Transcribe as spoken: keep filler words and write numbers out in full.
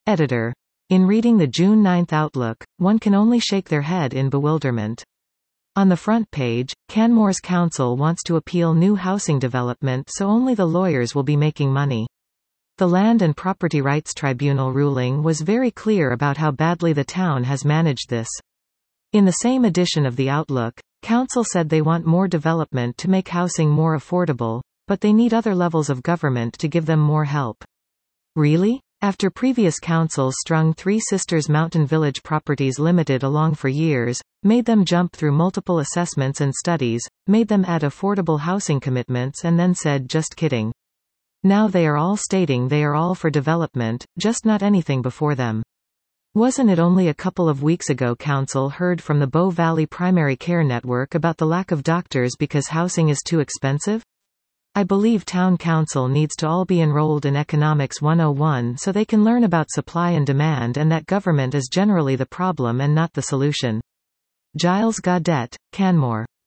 Editor. In reading the June ninth Outlook, one can only shake their head in bewilderment. On the front page, Canmore's council wants to appeal new housing development so only the lawyers will be making money. The Land and Property Rights Tribunal ruling was very clear about how badly the town has managed this. In the same edition of the Outlook, council said they want more development to make housing more affordable, but they need other levels of government to give them more help. Really? After previous councils strung Three Sisters Mountain Village Properties Limited along for years, made them jump through multiple assessments and studies, made them add affordable housing commitments and then said just kidding. Now they are all stating they are all for development, just not anything before them. Wasn't it only a couple of weeks ago council heard from the Bow Valley Primary Care Network about the lack of doctors because housing is too expensive? I believe town council needs to all be enrolled in Economics one oh one so they can learn about supply and demand and that government is generally the problem and not the solution. Giles Gaudet, Canmore.